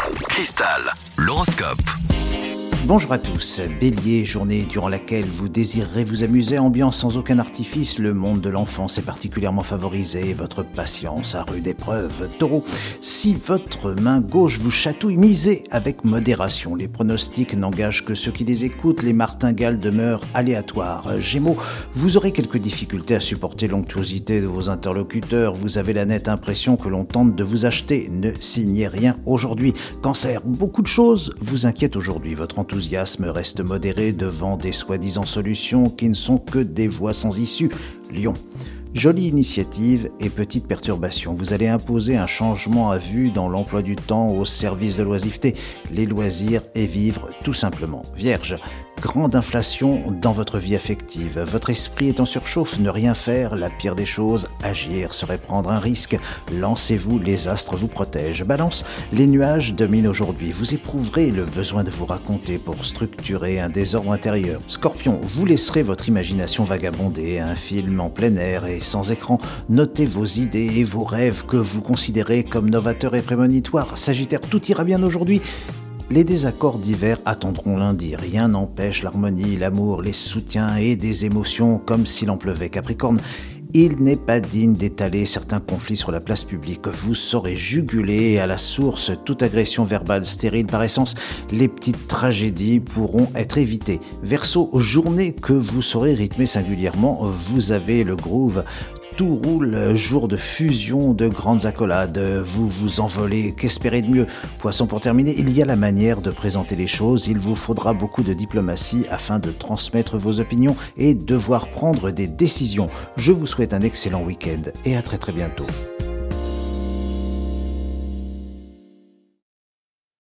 Cristal, l'horoscope. Bonjour à tous, Bélier, journée durant laquelle vous désirerez vous amuser, ambiance sans aucun artifice, le monde de l'enfance est particulièrement favorisé, votre patience à rude épreuve. Taureau, si votre main gauche vous chatouille, misez avec modération, les pronostics n'engagent que ceux qui les écoutent, les martingales demeurent aléatoires. Gémeaux, vous aurez quelques difficultés à supporter l'onctuosité de vos interlocuteurs, vous avez la nette impression que l'on tente de vous acheter, ne signez rien aujourd'hui. Cancer, beaucoup de choses vous inquiètent aujourd'hui, votre enthousiasme reste modéré devant des soi-disant solutions qui ne sont que des voies sans issue. Lion, jolie initiative et petite perturbation. Vous allez imposer un changement à vue dans l'emploi du temps au service de l'oisiveté, les loisirs et vivre tout simplement. Vierge, grande inflation dans votre vie affective. Votre esprit est en surchauffe, ne rien faire, la pire des choses, agir serait prendre un risque. Lancez-vous, les astres vous protègent. Balance, les nuages dominent aujourd'hui. Vous éprouverez le besoin de vous raconter pour structurer un désordre intérieur. Scorpion, vous laisserez votre imagination vagabonder, un film en plein air et sans écran. Notez vos idées et vos rêves que vous considérez comme novateurs et prémonitoires. Sagittaire, tout ira bien aujourd'hui. Les désaccords divers attendront lundi. Rien n'empêche l'harmonie, l'amour, les soutiens et des émotions comme s'il en pleuvait. Capricorne, il n'est pas digne d'étaler certains conflits sur la place publique. Vous saurez juguler à la source toute agression verbale stérile par essence. Les petites tragédies pourront être évitées. Verseau, journée que vous saurez rythmer singulièrement. Vous avez le groove. Tout roule, jour de fusion, de grandes accolades, vous vous envolez, qu'espérer de mieux? Poisson, pour terminer, il y a la manière de présenter les choses, il vous faudra beaucoup de diplomatie afin de transmettre vos opinions et devoir prendre des décisions. Je vous souhaite un excellent week-end et à très bientôt.